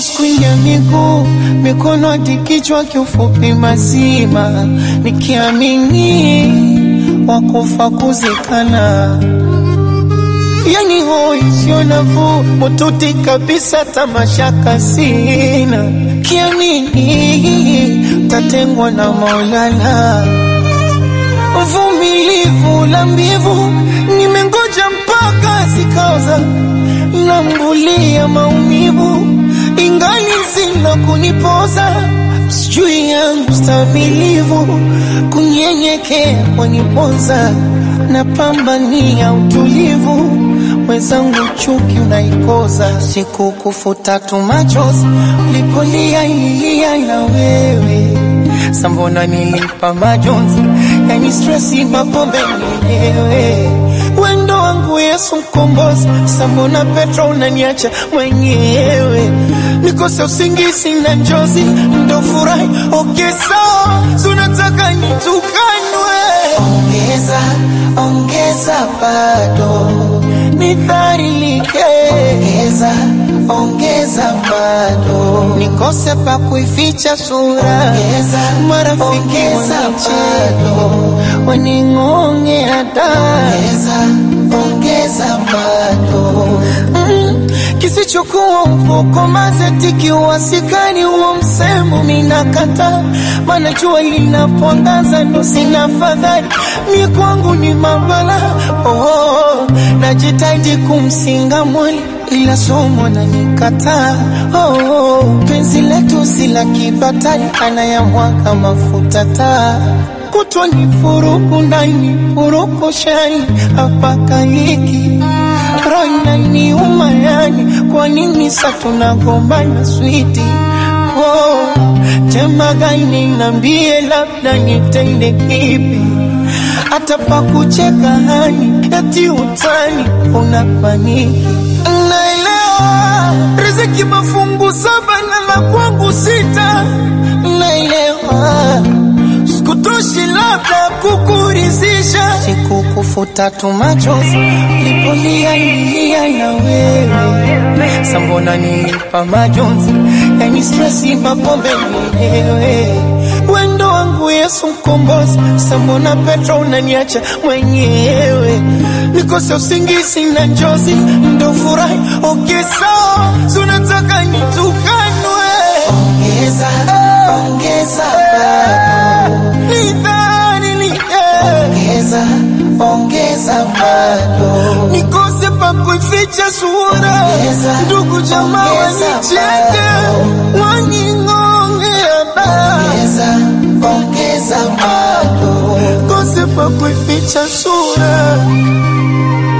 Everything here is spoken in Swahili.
screen ya miguu, mikono hadi kichwa, kiufupi mazima, nikiamini wakufa kuzikana. Yani hoi sio nafuu, mututi kabisa, tamashaka sina, kiamini tatengwa na Maulana. Uvumilivu la mbivu, nimengoja mpaka zikaoza, nambulia maumivu, ingali sina kunipoza. Sijui yangu stamilivu, kunyenyekea kunipoza, napambania utulivu, wezangu chuki unaikoza. Siku kufuta tu machozi, ulipolia ilia na wewe, sambona nilipa majonzi, yani stressi mapombe mwenyewe. Wendo wangu Yesu mkombozi, sambona Petro unaniacha mwenyewe. Nikose usingizi na njozi, ndo furahi sawa, sunataka nitukanwe. Ongeza bado nidhalilike, ongeza bado nikose pa kuificha sura, marafiki wanicheko waningonge hata. Ongeza bado kisichokuwa uko mazeti kiwasikani, uo msemo minakata, maana jua linapoangaza ndo sina fadhali, mi kwangu ni mabala. Najitahidi kumsinga mwali, ila somo na nikata. Penzi letu sila kibatali, anayamwaka mafuta taa, kutwa ni furuku ndani, furuku shani, hapaka hiki roina ni umayani. Kwa nini sa tunagombana switi? Tema gani nambie, labda nitende kipi? Hata pa kucheka hani, eti utani unapaniki. Naelewa riziki mafungu 7 na la kwangu 6. Naelewa sikutoshi labda kukurizisha, siku kufuta tu machozi, lipolia ilia na wewe, sambona nilipa majonzi, yani stressi mapombe mwenyewe. Wendo wangu Yesu mkombozi, sambona Petro unaniacha mwenyewe. Nikose usingizi na njozi, ndo furahi sawa, sunataka nitukanwe. Ongeza bado nidhalilike, ongeza bado nikose pa kuificha sura, ndugu jamaa wanicheke waningonge hata. Ongeza bado nikose pa kuificha sura.